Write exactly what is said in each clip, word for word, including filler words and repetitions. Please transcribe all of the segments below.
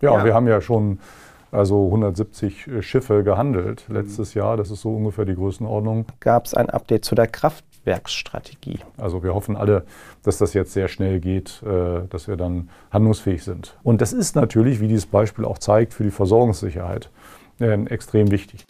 Ja, ja, wir haben ja schon also hundertsiebzig Schiffe gehandelt letztes Jahr. Das ist so ungefähr die Größenordnung. Gab es ein Update zu der Kraftwerksstrategie? Also wir hoffen alle, dass das jetzt sehr schnell geht, äh, dass wir dann handlungsfähig sind. Und das ist natürlich, wie dieses Beispiel auch zeigt, für die Versorgungssicherheit äh, extrem wichtig.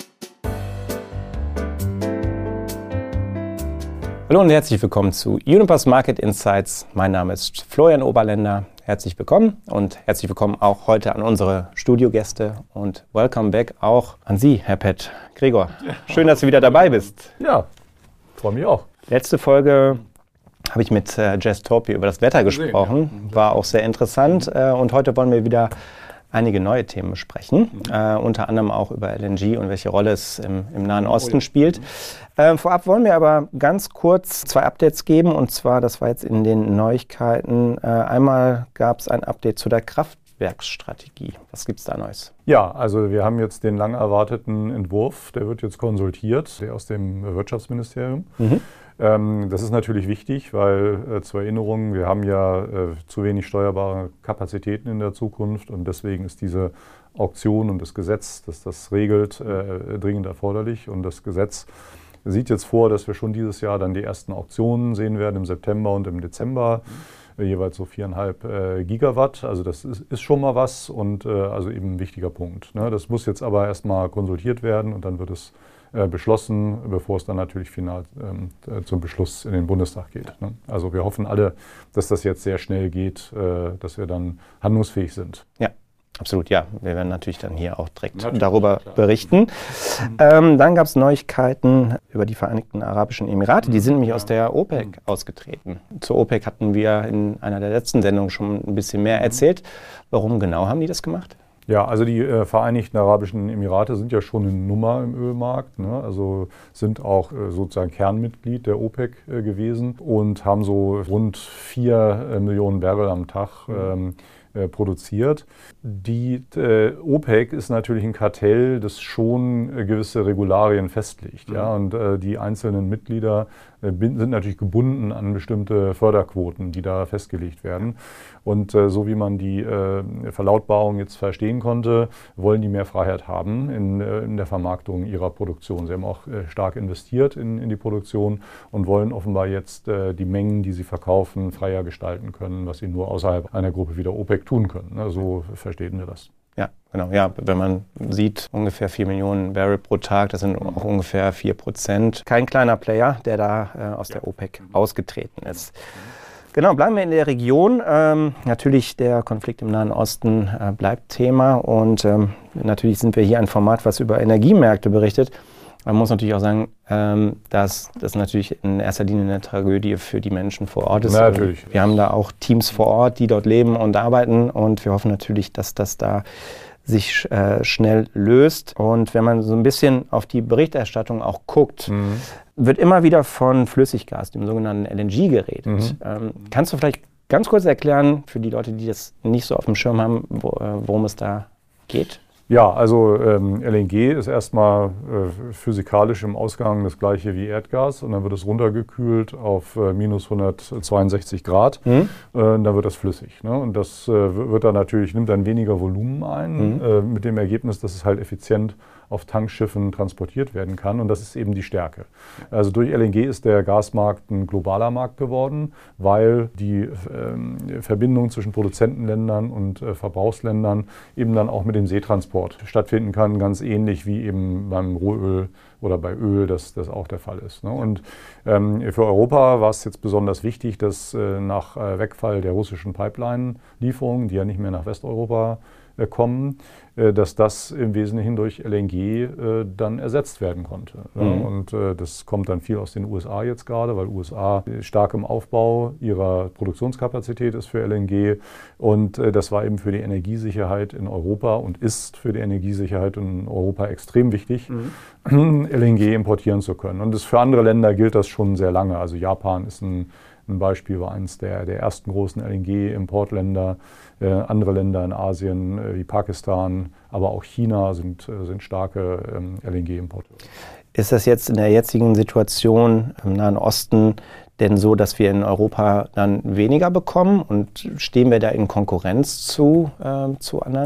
Hallo und herzlich willkommen zu Unipass Market Insights. Mein Name ist Florian Oberländer. Herzlich willkommen und herzlich willkommen auch heute an unsere Studiogäste und welcome back auch an Sie, Herr Pett. Gregor, schön, dass du wieder dabei bist. Ja, freue mich auch. Letzte Folge habe ich mit äh, Jess Torpey über das Wetter gesprochen, war auch sehr interessant äh, und heute wollen wir wieder einige neue Themen besprechen, mhm. äh, unter anderem auch über L N G und welche Rolle es im, im Nahen Osten oh ja. spielt. Äh, vorab wollen wir aber ganz kurz zwei Updates geben, und zwar, das war jetzt in den Neuigkeiten, äh, einmal gab es ein Update zu der Kraftwerksstrategie. Was gibt es da Neues? Ja, also wir haben jetzt den lang erwarteten Entwurf, der wird jetzt konsultiert, der aus dem Wirtschaftsministerium. Mhm. Das ist natürlich wichtig, weil äh, zur Erinnerung, wir haben ja äh, zu wenig steuerbare Kapazitäten in der Zukunft und deswegen ist diese Auktion und das Gesetz, das das regelt, äh, dringend erforderlich. Und das Gesetz sieht jetzt vor, dass wir schon dieses Jahr dann die ersten Auktionen sehen werden im September und im Dezember, mhm. äh, jeweils so viereinhalb äh, Gigawatt. Also das ist, ist schon mal was und äh, also eben ein wichtiger Punkt. Ne? Das muss jetzt aber erstmal konsultiert werden und dann wird es beschlossen, bevor es dann natürlich final ähm, zum Beschluss in den Bundestag geht. Ne? Also wir hoffen alle, dass das jetzt sehr schnell geht, äh, dass wir dann handlungsfähig sind. Ja, absolut, ja. Wir werden natürlich dann hier auch direkt natürlich, darüber klar. berichten. Mhm. Ähm, dann gab es Neuigkeiten über die Vereinigten Arabischen Emirate. Die sind nämlich ja. aus der OPEC mhm. ausgetreten. Zur OPEC hatten wir in einer der letzten Sendungen schon ein bisschen mehr erzählt. Warum genau haben die das gemacht? Ja, also die äh, Vereinigten Arabischen Emirate sind ja schon eine Nummer im Ölmarkt, ne? Also sind auch äh, sozusagen Kernmitglied der OPEC äh, gewesen und haben so rund vier äh, Millionen Barrel am Tag ähm, äh, produziert. Die äh, OPEC ist natürlich ein Kartell, das schon äh, gewisse Regularien festlegt. Mhm. Ja? Und äh, die einzelnen Mitglieder äh, sind natürlich gebunden an bestimmte Förderquoten, die da festgelegt werden. Und äh, so wie man die äh, Verlautbarung jetzt verstehen konnte, wollen die mehr Freiheit haben in, äh, in der Vermarktung ihrer Produktion. Sie haben auch äh, stark investiert in, in die Produktion und wollen offenbar jetzt äh, die Mengen, die sie verkaufen, freier gestalten können, was sie nur außerhalb einer Gruppe wie der OPEC tun können. Ne? So verstehen wir das. Ja, genau. Ja, wenn man sieht, ungefähr vier Millionen Barrel pro Tag, das sind auch ungefähr vier Prozent. Kein kleiner Player, der da äh, aus der OPEC ausgetreten ist. Genau, bleiben wir in der Region. Ähm, natürlich der Konflikt im Nahen Osten äh, bleibt Thema und ähm, natürlich sind wir hier ein Format, was über Energiemärkte berichtet. Man muss natürlich auch sagen, ähm, dass das natürlich in erster Linie eine Tragödie für die Menschen vor Ort ist. Na, natürlich. Wir haben da auch Teams vor Ort, die dort leben und arbeiten, und wir hoffen natürlich, dass das da sich äh, schnell löst. Und wenn man so ein bisschen auf die Berichterstattung auch guckt, mhm. wird immer wieder von Flüssiggas, dem sogenannten L N G, geredet. Mhm. Ähm, kannst du vielleicht ganz kurz erklären, für die Leute, die das nicht so auf dem Schirm haben, wo, äh, worum es da geht? Ja, also ähm, L N G ist erstmal äh, physikalisch im Ausgang das gleiche wie Erdgas, und dann wird es runtergekühlt auf äh, minus hundertzweiundsechzig Grad, mhm. äh, und dann wird das flüssig. Ne? Und das äh, wird dann natürlich, nimmt dann weniger Volumen ein, mhm. äh, mit dem Ergebnis, dass es halt effizient auf Tankschiffen transportiert werden kann, und das ist eben die Stärke. Also durch L N G ist der Gasmarkt ein globaler Markt geworden, weil die ähm, Verbindung zwischen Produzentenländern und äh, Verbrauchsländern eben dann auch mit dem Seetransport stattfinden kann, ganz ähnlich wie eben beim Rohöl oder bei Öl das, das auch der Fall ist. Ne? Und ähm, für Europa war es jetzt besonders wichtig, dass äh, nach äh, Wegfall der russischen Pipeline-Lieferungen, die ja nicht mehr nach Westeuropa äh, kommen, äh, dass das im Wesentlichen durch L N G äh, dann ersetzt werden konnte. Mhm. Ja? Und äh, das kommt dann viel aus den U S A jetzt gerade, weil U S A stark im Aufbau ihrer Produktionskapazität ist für L N G. Und äh, das war eben für die Energiesicherheit in Europa und ist für die Energiesicherheit in Europa extrem wichtig, mhm. L N G importieren zu können. Und das, für andere Länder gilt das schon sehr lange. Also Japan ist ein, ein Beispiel, war eines der, der ersten großen L N G-Importländer. Äh, andere Länder in Asien äh, wie Pakistan, aber auch China sind, äh, sind starke ähm, L N G-Importeure. Ist das jetzt in der jetzigen Situation im Nahen Osten denn so, dass wir in Europa dann weniger bekommen? Und stehen wir da in Konkurrenz zu, äh, zu anderen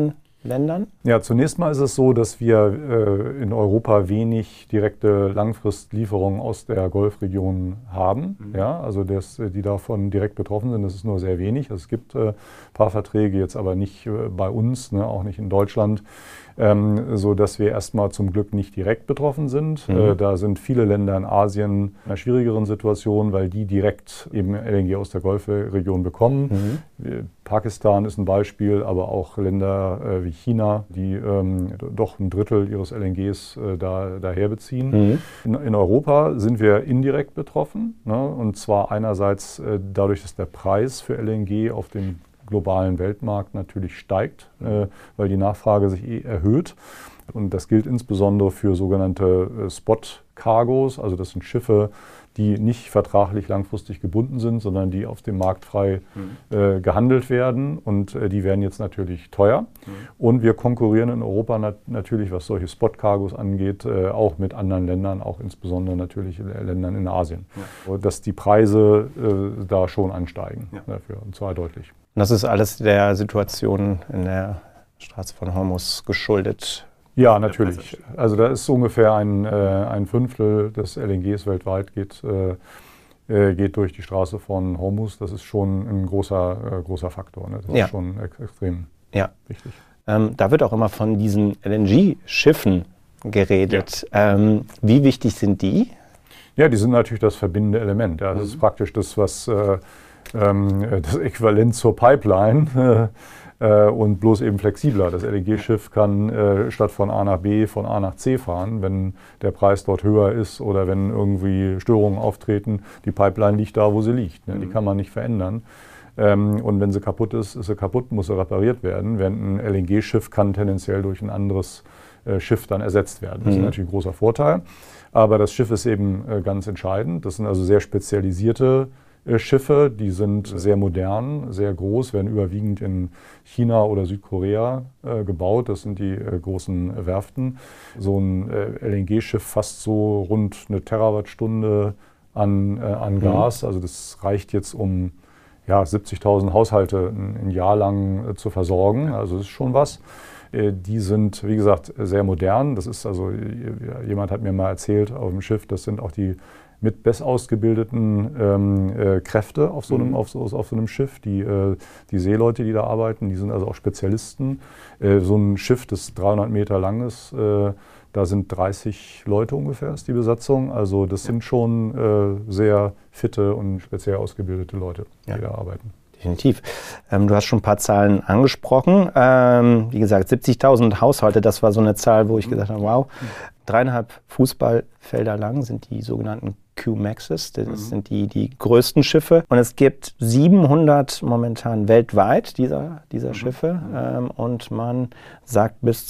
Ländern? Ja, zunächst mal ist es so, dass wir äh, in Europa wenig direkte Langfristlieferungen aus der Golfregion haben. Mhm. Ja, also das, die davon direkt betroffen sind, das ist nur sehr wenig. Es gibt ein äh, paar Verträge, jetzt aber nicht äh, bei uns, ne, auch nicht in Deutschland. Ähm, so dass wir erstmal zum Glück nicht direkt betroffen sind. Mhm. Äh, da sind viele Länder in Asien in einer schwierigeren Situation, weil die direkt eben L N G aus der Golfregion bekommen. Mhm. Pakistan ist ein Beispiel, aber auch Länder äh, wie China, die ähm, doch ein Drittel ihres L N Gs äh, da, daher beziehen. Mhm. In, in Europa sind wir indirekt betroffen, ne? Und zwar einerseits äh, dadurch, dass der Preis für L N G auf dem globalen Weltmarkt natürlich steigt, äh, weil die Nachfrage sich eh erhöht. Und das gilt insbesondere für sogenannte äh, Spot-Cargos, also das sind Schiffe, die nicht vertraglich langfristig gebunden sind, sondern die auf dem Markt frei mhm. äh, gehandelt werden. Und äh, die werden jetzt natürlich teuer. Mhm. Und wir konkurrieren in Europa nat- natürlich, was solche Spot-Cargos angeht, äh, auch mit anderen Ländern, auch insbesondere natürlich Ländern in Asien. Ja. Dass die Preise äh, da schon ansteigen ja. dafür, und zwar deutlich. Und das ist alles der Situation in der Straße von Hormuz geschuldet? Ja, natürlich. Also da ist ungefähr ein, äh, ein Fünftel des L N Gs weltweit geht, äh, geht durch die Straße von Hormuz. Das ist schon ein großer, äh, großer Faktor. Ne? Das ja. ist schon ex- extrem ja. wichtig. Ähm, da wird auch immer von diesen L N G-Schiffen geredet. Ja. Ähm, wie wichtig sind die? Ja, die sind natürlich das verbindende Element. Ja. Das mhm. ist praktisch das, was äh, ähm, das Äquivalent zur Pipeline. Äh, und bloß eben flexibler. Das L N G-Schiff kann äh, statt von A nach B von A nach C fahren, wenn der Preis dort höher ist oder wenn irgendwie Störungen auftreten. Die Pipeline liegt da, wo sie liegt. Ne? Mhm. Die kann man nicht verändern. Ähm, und wenn sie kaputt ist, ist sie kaputt, muss sie repariert werden. Während ein L N G-Schiff kann tendenziell durch ein anderes äh, Schiff dann ersetzt werden. Das mhm. ist natürlich ein großer Vorteil. Aber das Schiff ist eben äh, ganz entscheidend. Das sind also sehr spezialisierte Schiffe, die sind sehr modern, sehr groß, werden überwiegend in China oder Südkorea äh, gebaut. Das sind die äh, großen Werften. So ein äh, L N G-Schiff fasst so rund eine Terawattstunde an, äh, an Gas. Mhm. Also das reicht jetzt, um ja, siebzigtausend Haushalte ein, ein Jahr lang äh, zu versorgen. Also das ist schon was. Äh, die sind, wie gesagt, sehr modern. Das ist also, jemand hat mir mal erzählt auf dem Schiff, das sind auch die mit bestausgebildeten ähm, äh, Kräfte auf so, einem, mhm. auf, so, auf so einem Schiff. Die, äh, die Seeleute, die da arbeiten, die sind also auch Spezialisten. Äh, so ein Schiff, das dreihundert Meter lang ist, äh, da sind dreißig Leute ungefähr, ist die Besatzung. Also das ja. sind schon äh, sehr fitte und speziell ausgebildete Leute, die ja. da arbeiten. Definitiv. Ähm, du hast schon ein paar Zahlen angesprochen. Ähm, wie gesagt, siebzigtausend Haushalte, das war so eine Zahl, wo ich gesagt habe, wow. Dreieinhalb Fußballfelder lang sind die sogenannten Q-Maxes, das mhm. sind die, die größten Schiffe. Und es gibt siebenhundert momentan weltweit dieser, dieser mhm. Schiffe. Ähm, und man sagt, bis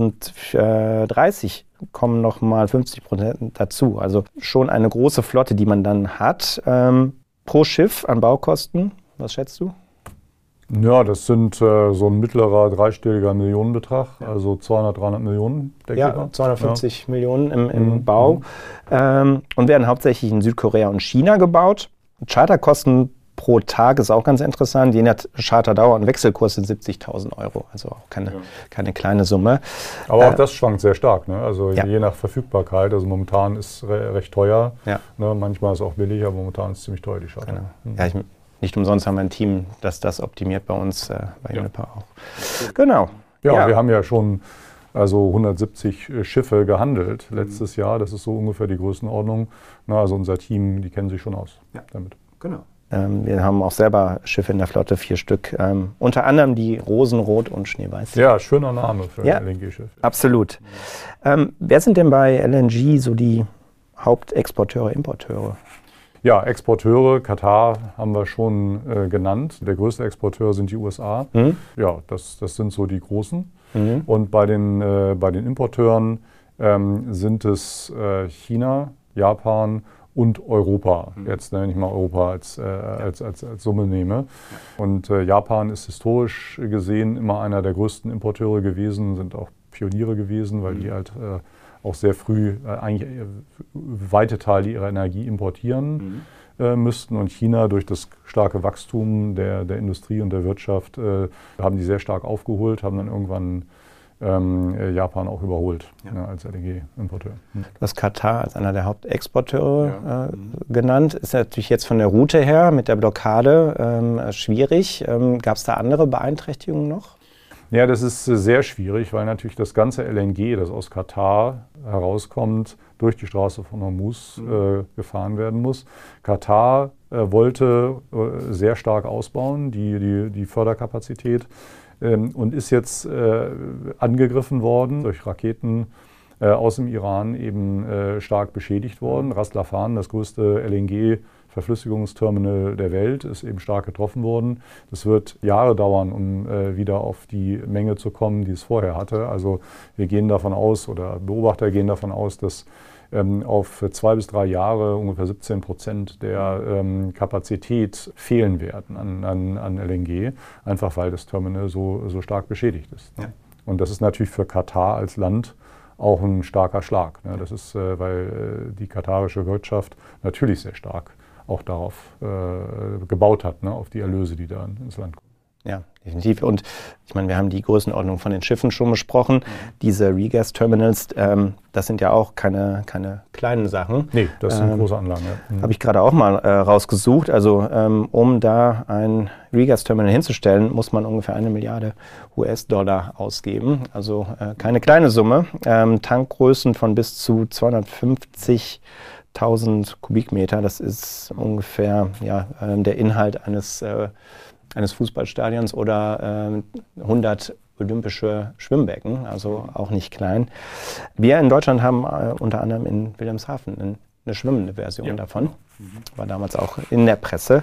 zweitausenddreißig kommen nochmal fünfzig Prozent dazu. Also schon eine große Flotte, die man dann hat. Ähm, pro Schiff an Baukosten, was schätzt du? Ja, das sind äh, so ein mittlerer dreistelliger Millionenbetrag, ja. also zweihundert, dreihundert Millionen, denke ja, ich mal. zweihundertfünfzig ja. Millionen im, im mhm. Bau ähm, und werden hauptsächlich in Südkorea und China gebaut. Charterkosten pro Tag ist auch ganz interessant. Je nach Charterdauer und Wechselkurs sind siebzigtausend Euro, also auch keine, ja. keine kleine Summe. Aber auch äh, das schwankt sehr stark, ne? Also ja. je nach Verfügbarkeit. Also momentan ist re- recht teuer, ja. ne? Manchmal ist es auch billig, aber momentan ist es ziemlich teuer, die Charter. Genau. Mhm. Ja, ich, Nicht umsonst haben wir ein Team, das das optimiert bei uns, äh, bei ja. Uniper auch. Genau. Ja, ja, wir haben ja schon also hundertsiebzig Schiffe gehandelt letztes mhm. Jahr. Das ist so ungefähr die Größenordnung. Na, also unser Team, die kennen sich schon aus ja. damit. Genau. Ähm, wir haben auch selber Schiffe in der Flotte, vier Stück. Ähm, unter anderem die Rosenrot und Schneeweiß. Ja, schöner Name für ja, ein L N G-Schiff. Absolut. Ähm, wer sind denn bei L N G so die Hauptexporteure, Importeure? Ja, Exporteure, Katar haben wir schon äh, genannt. Der größte Exporteur sind die U S A. Mhm. Ja, das, das sind so die großen. Mhm. Und bei den, äh, bei den Importeuren ähm, sind es äh, China, Japan und Europa. Mhm. Jetzt, wenn ich mal Europa als, äh, als, als, als Summe nehme. Ja. Und äh, Japan ist historisch gesehen immer einer der größten Importeure gewesen, sind auch Pioniere gewesen, weil die halt äh, auch sehr früh äh, eigentlich äh, weite Teile ihrer Energie importieren mhm. äh, müssten. Und China durch das starke Wachstum der, der Industrie und der Wirtschaft äh, haben die sehr stark aufgeholt, haben dann irgendwann ähm, Japan auch überholt ja. Ja, als L N G-Importeur. Mhm. Du hast Katar als einer der Hauptexporteure ja. äh, genannt. Ist natürlich jetzt von der Route her mit der Blockade ähm, schwierig. Ähm, Gab es da andere Beeinträchtigungen noch? Ja, das ist sehr schwierig, weil natürlich das ganze L N G, das aus Katar herauskommt, durch die Straße von Hormuz mhm. äh, gefahren werden muss. Katar äh, wollte äh, sehr stark ausbauen, die, die, die Förderkapazität, ähm, und ist jetzt äh, angegriffen worden durch Raketen äh, aus dem Iran, eben äh, stark beschädigt worden. Ras Laffan, das größte L N G Verflüssigungsterminal der Welt, ist eben stark getroffen worden. Das wird Jahre dauern, um äh, wieder auf die Menge zu kommen, die es vorher hatte. Also wir gehen davon aus, oder Beobachter gehen davon aus, dass ähm, auf zwei bis drei Jahre ungefähr siebzehn Prozent der ähm, Kapazität fehlen werden an, an, an L N G, einfach weil das Terminal so, so stark beschädigt ist. Ja. Und das ist natürlich für Katar als Land auch ein starker Schlag. Ne? Das ist, äh, weil äh, die katarische Wirtschaft natürlich sehr stark auch darauf äh, gebaut hat, ne, auf die Erlöse, die da ins Land kommen. Ja, definitiv. Und ich meine, wir haben die Größenordnung von den Schiffen schon besprochen. Mhm. Diese Regas-Terminals, ähm, das sind ja auch keine, keine kleinen Sachen. Nee, das sind ähm, große Anlagen. Ja. Mhm. Habe ich gerade auch mal äh, rausgesucht. Also ähm, um da ein Regas-Terminal hinzustellen, muss man ungefähr eine Milliarde U S-Dollar ausgeben. Also äh, keine kleine Summe. Ähm, Tankgrößen von bis zu zweihundertfünfzig tausend Kubikmeter, das ist ungefähr ja, äh, der Inhalt eines, äh, eines Fußballstadions oder äh, hundert olympische Schwimmbecken, also auch nicht klein. Wir in Deutschland haben äh, unter anderem in Wilhelmshaven eine, eine schwimmende Version ja. davon, war damals auch in der Presse.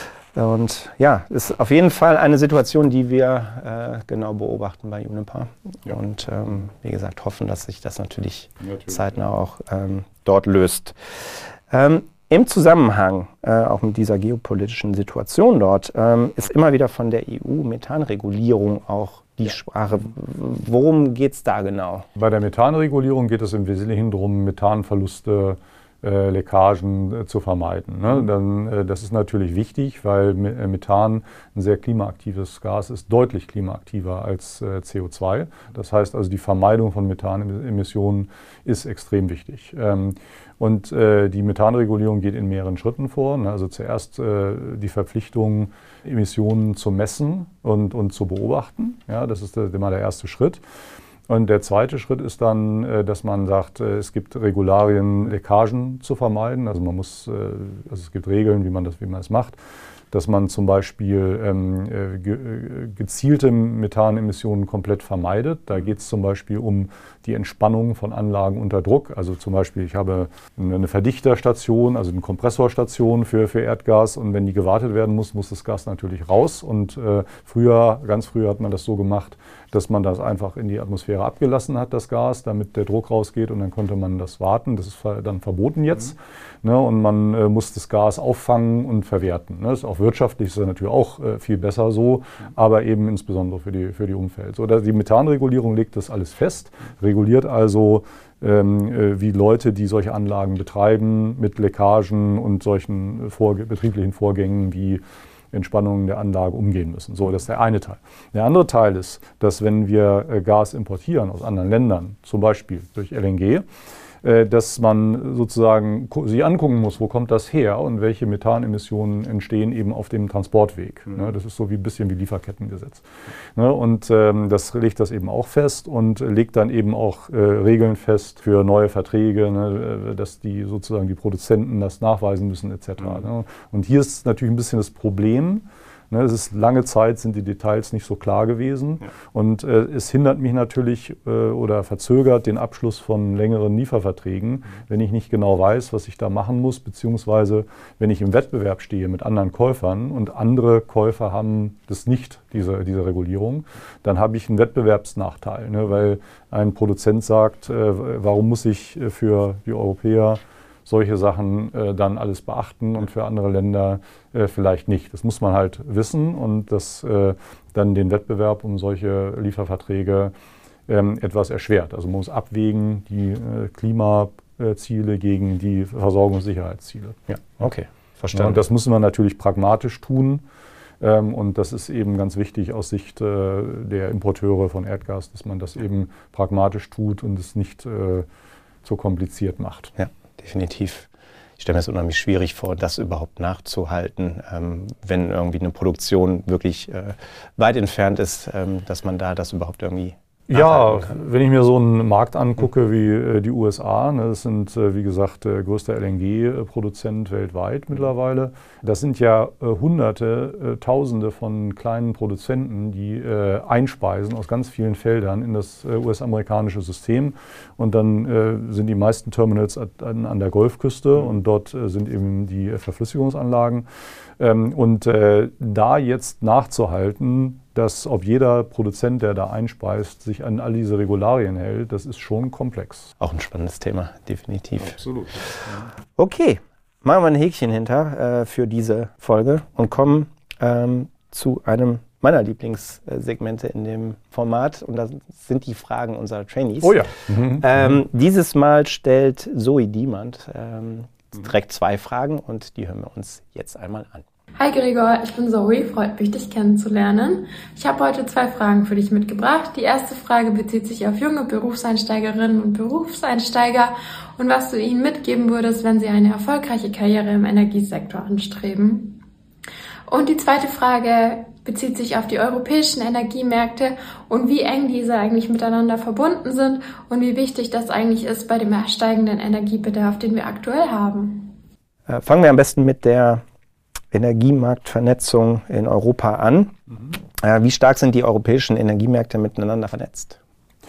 Und ja, ist auf jeden Fall eine Situation, die wir äh, genau beobachten bei Uniper. Ja. Und ähm, wie gesagt, hoffen, dass sich das natürlich, natürlich zeitnah auch ähm, dort löst. Ähm, Im Zusammenhang äh, auch mit dieser geopolitischen Situation dort ähm, ist immer wieder von der E U-Methanregulierung auch die Sprache. Worum geht es da genau? Bei der Methanregulierung geht es im Wesentlichen darum, Methanverluste Äh, Leckagen äh, zu vermeiden. Ne? Dann, äh, das ist natürlich wichtig, weil Me- Methan ein sehr klimaaktives Gas ist, deutlich klimaaktiver als äh, C O zwei. Das heißt also, die Vermeidung von Methanemissionen ist extrem wichtig. Ähm, und äh, die Methanregulierung geht in mehreren Schritten vor. Ne? Also zuerst äh, die Verpflichtung, Emissionen zu messen und, und zu beobachten. Ja, das ist der, immer der erste Schritt. Und der zweite Schritt ist dann, dass man sagt, es gibt Regularien, Leckagen zu vermeiden. Also man muss, also es gibt Regeln, wie man das, wie man das macht. Dass man zum Beispiel ähm, ge gezielte Methanemissionen komplett vermeidet. Da geht es zum Beispiel um die Entspannung von Anlagen unter Druck. Also zum Beispiel, ich habe eine Verdichterstation, also eine Kompressorstation für, für Erdgas, und wenn die gewartet werden muss, muss das Gas natürlich raus. Und äh, früher, ganz früher hat man das so gemacht, dass man das einfach in die Atmosphäre abgelassen hat, das Gas, damit der Druck rausgeht, und dann konnte man das warten. Das ist dann verboten jetzt. Mhm. Ne, und man äh, muss das Gas auffangen und verwerten. Ne. Das ist auch wirtschaftlich ist das natürlich auch äh, viel besser so, mhm. aber eben insbesondere für die, für die Umwelt. So, die Methanregulierung legt das alles fest, reguliert also, ähm, äh, wie Leute, die solche Anlagen betreiben, mit Leckagen und solchen Vorge- betrieblichen Vorgängen wie Entspannungen der Anlage umgehen müssen. So, das ist der eine Teil. Der andere Teil ist, dass wenn wir äh, Gas importieren aus anderen Ländern, zum Beispiel durch L N G, äh, dass man sozusagen sich angucken muss, wo kommt das her und welche Methanemissionen entstehen eben auf dem Transportweg. Mhm. Ne, das ist so wie ein bisschen wie Lieferkettengesetz. Ne, und ähm, das legt das eben auch fest und legt dann eben auch äh, Regeln fest für neue Verträge, ne, dass die sozusagen die Produzenten das nachweisen müssen et cetera. Mhm. Ne. Und hier ist natürlich ein bisschen das Problem. Ne, es ist lange Zeit sind die Details nicht so klar gewesen, ja. und äh, es hindert mich natürlich äh, oder verzögert den Abschluss von längeren Lieferverträgen, mhm. wenn ich nicht genau weiß, was ich da machen muss, beziehungsweise wenn ich im Wettbewerb stehe mit anderen Käufern und andere Käufer haben das nicht, diese, diese Regulierung, dann habe ich einen Wettbewerbsnachteil, ne, weil ein Produzent sagt, äh, warum muss ich für die Europäer solche Sachen äh, dann alles beachten und für andere Länder äh, vielleicht nicht. Das muss man halt wissen, und das äh, dann den Wettbewerb um solche Lieferverträge ähm, etwas erschwert. Also man muss abwägen die äh, Klimaziele gegen die Versorgungssicherheitsziele. Ja, okay, verstanden. Ja, und das müssen wir natürlich pragmatisch tun. Ähm, und das ist eben ganz wichtig aus Sicht äh, der Importeure von Erdgas, dass man das eben pragmatisch tut und es nicht äh, zu kompliziert macht. Ja, definitiv. Ich stelle mir das unheimlich schwierig vor, das überhaupt nachzuhalten, ähm, wenn irgendwie eine Produktion wirklich äh, weit entfernt ist, ähm, dass man da das überhaupt irgendwie Ja, wenn ich mir so einen Markt angucke wie äh, die U S A, ne, das sind, äh, wie gesagt, der größte L N G-Produzent weltweit mittlerweile. Das sind ja äh, Hunderte, äh, Tausende von kleinen Produzenten, die äh, einspeisen aus ganz vielen Feldern in das äh, U S-amerikanische System. Und dann äh, sind die meisten Terminals an, an der Golfküste mhm. und dort äh, sind eben die äh, Verflüssigungsanlagen. Ähm, und äh, da jetzt nachzuhalten, dass ob jeder Produzent, der da einspeist, sich an all diese Regularien hält, das ist schon komplex. Auch ein spannendes Thema, definitiv. Absolut. Okay, machen wir ein Häkchen hinter äh, für diese Folge und kommen ähm, zu einem meiner Lieblingssegmente in dem Format. Und das sind die Fragen unserer Trainees. Oh ja. Mhm. Ähm, dieses Mal stellt Zoe Diemand ähm, direkt zwei Fragen und die hören wir uns jetzt einmal an. Hi Gregor, ich bin Zoe, freut mich, dich kennenzulernen. Ich habe heute zwei Fragen für dich mitgebracht. Die erste Frage bezieht sich auf junge Berufseinsteigerinnen und Berufseinsteiger und was du ihnen mitgeben würdest, wenn sie eine erfolgreiche Karriere im Energiesektor anstreben. Und die zweite Frage bezieht sich auf die europäischen Energiemärkte und wie eng diese eigentlich miteinander verbunden sind und wie wichtig das eigentlich ist bei dem steigenden Energiebedarf, den wir aktuell haben. Äh, fangen wir am besten mit der Energiemarktvernetzung in Europa an. Mhm. Äh, wie stark sind die europäischen Energiemärkte miteinander vernetzt?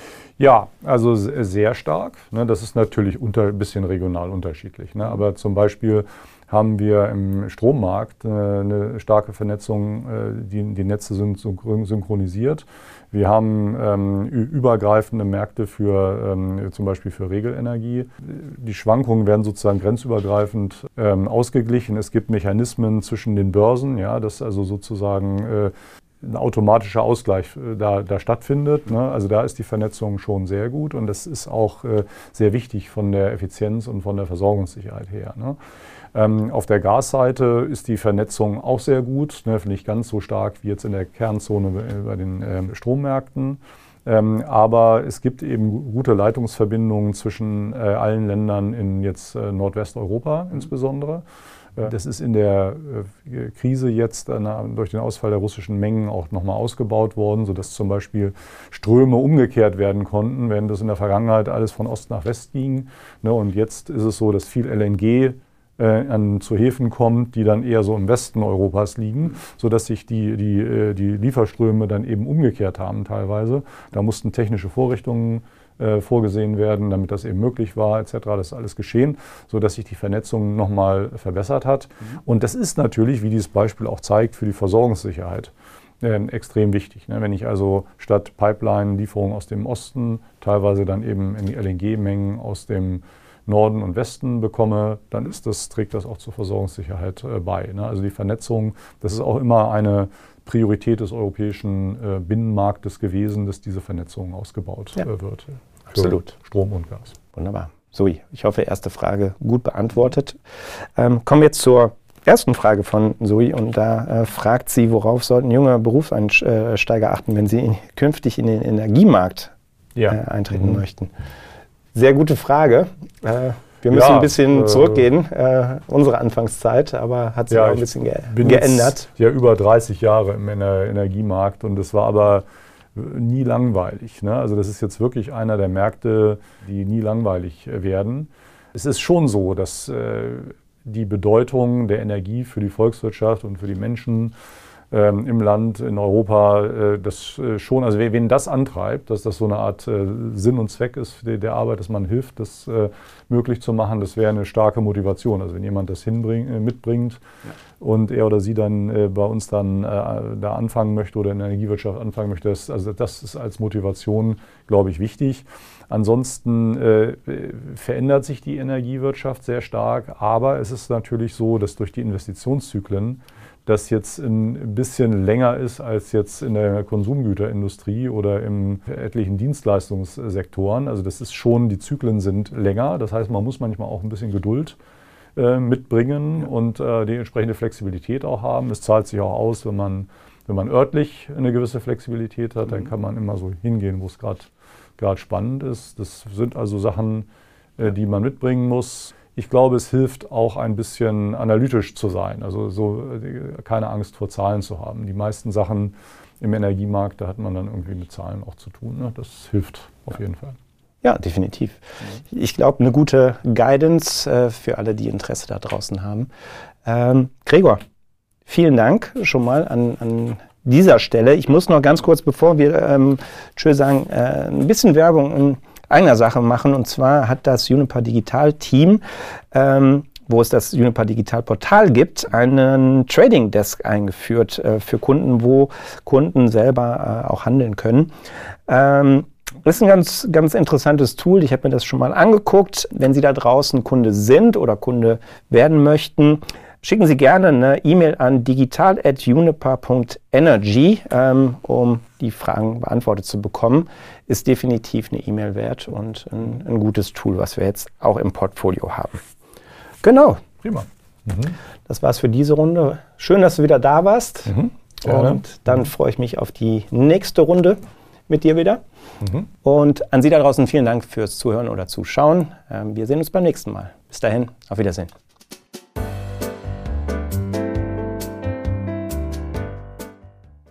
Ja, also sehr stark. Ne, das ist natürlich unter, ein bisschen regional unterschiedlich. Ne, aber zum Beispiel haben wir im Strommarkt äh, eine starke Vernetzung, äh, die, die Netze sind synchronisiert. Wir haben ähm, übergreifende Märkte für ähm, zum Beispiel für Regelenergie. Die Schwankungen werden sozusagen grenzübergreifend ähm, ausgeglichen. Es gibt Mechanismen zwischen den Börsen, ja, dass also sozusagen äh, ein automatischer Ausgleich äh, da, da stattfindet. Ne? Also da ist die Vernetzung schon sehr gut und das ist auch äh, sehr wichtig von der Effizienz und von der Versorgungssicherheit her. Ne? Ähm, auf der Gasseite ist die Vernetzung auch sehr gut, ne, nicht ganz so stark wie jetzt in der Kernzone bei den ähm, Strommärkten. Ähm, aber es gibt eben gute Leitungsverbindungen zwischen äh, allen Ländern in jetzt äh, Nordwesteuropa insbesondere. Äh, das ist in der äh, Krise jetzt äh, durch den Ausfall der russischen Mengen auch nochmal ausgebaut worden, sodass zum Beispiel Ströme umgekehrt werden konnten, während das in der Vergangenheit alles von Ost nach West ging. Ne, und jetzt ist es so, dass viel L N G An, zu Häfen kommt, die dann eher so im Westen Europas liegen, sodass sich die, die, die Lieferströme dann eben umgekehrt haben teilweise. Da mussten technische Vorrichtungen äh, vorgesehen werden, damit das eben möglich war, et cetera. Das ist alles geschehen, sodass sich die Vernetzung nochmal verbessert hat. Mhm. Und das ist natürlich, wie dieses Beispiel auch zeigt, für die Versorgungssicherheit äh, extrem wichtig. Ne? Wenn ich also statt Pipeline-Lieferungen aus dem Osten teilweise dann eben in die L N G-Mengen aus dem Norden und Westen bekomme, dann ist das, trägt das auch zur Versorgungssicherheit äh, bei. Ne? Also die Vernetzung, das ist auch immer eine Priorität des europäischen äh, Binnenmarktes gewesen, dass diese Vernetzung ausgebaut ja. äh, wird. Absolut. Strom und Gas. Wunderbar. Zoe, ich hoffe, erste Frage gut beantwortet. Ähm, kommen wir jetzt zur ersten Frage von Zoe und da äh, fragt sie, worauf sollten junge Berufseinsteiger achten, wenn sie in, künftig in den Energiemarkt ja. äh, eintreten mhm. möchten? Sehr gute Frage. Äh, wir müssen ja, ein bisschen äh, zurückgehen, äh, unsere Anfangszeit, aber hat sich ja, auch ein bisschen ge bin geändert. Ich bin ja über dreißig Jahre im Ener Energiemarkt und es war aber nie langweilig. Ne? Also das ist jetzt wirklich einer der Märkte, die nie langweilig werden. Es ist schon so, dass äh, die Bedeutung der Energie für die Volkswirtschaft und für die Menschen Ähm, im Land, in Europa, äh, das äh, schon, also wen das antreibt, dass das so eine Art äh, Sinn und Zweck ist der, der Arbeit, dass man hilft, das äh, möglich zu machen, das wäre eine starke Motivation. Also wenn jemand das hinbring, äh, mitbringt ja. und er oder sie dann äh, bei uns dann äh, da anfangen möchte oder in der Energiewirtschaft anfangen möchte, das, also das ist als Motivation, glaube ich, wichtig. Ansonsten äh, verändert sich die Energiewirtschaft sehr stark, aber es ist natürlich so, dass durch die Investitionszyklen das jetzt ein bisschen länger ist als jetzt in der Konsumgüterindustrie oder in etlichen Dienstleistungssektoren. Also das ist schon, die Zyklen sind länger. Das heißt, man muss manchmal auch ein bisschen Geduld äh, mitbringen ja. und äh, die entsprechende Flexibilität auch haben. Es zahlt sich auch aus, wenn man, wenn man örtlich eine gewisse Flexibilität hat, mhm. dann kann man immer so hingehen, wo es gerade gerade spannend ist. Das sind also Sachen, äh, die man mitbringen muss. Ich glaube, es hilft auch ein bisschen analytisch zu sein, also so keine Angst vor Zahlen zu haben. Die meisten Sachen im Energiemarkt, da hat man dann irgendwie mit Zahlen auch zu tun. Ne? Das hilft auf jeden Fall. Ja, definitiv. Ich glaube, eine gute Guidance äh, für alle, die Interesse da draußen haben. Ähm, Gregor, vielen Dank schon mal an, an dieser Stelle. Ich muss noch ganz kurz, bevor wir ähm, tschö sagen, äh, ein bisschen Werbung in eigener Sache machen. Und zwar hat das Juniper Digital Team, ähm, wo es das Juniper Digital Portal gibt, einen Trading Desk eingeführt äh, für Kunden, wo Kunden selber äh, auch handeln können. Ähm, das ist ein ganz, ganz interessantes Tool. Ich habe mir das schon mal angeguckt. Wenn Sie da draußen Kunde sind oder Kunde werden möchten, schicken Sie gerne eine E-Mail an digital at juniper punkt energy, ähm, um die Fragen beantwortet zu bekommen. Ist definitiv eine E-Mail wert und ein, ein gutes Tool, was wir jetzt auch im Portfolio haben. Genau. Prima. Mhm. Das war's für diese Runde. Schön, dass du wieder da warst. Mhm. Und dann mhm. freue ich mich auf die nächste Runde mit dir wieder. Mhm. Und an Sie da draußen vielen Dank fürs Zuhören oder Zuschauen. Ähm, wir sehen uns beim nächsten Mal. Bis dahin, auf Wiedersehen.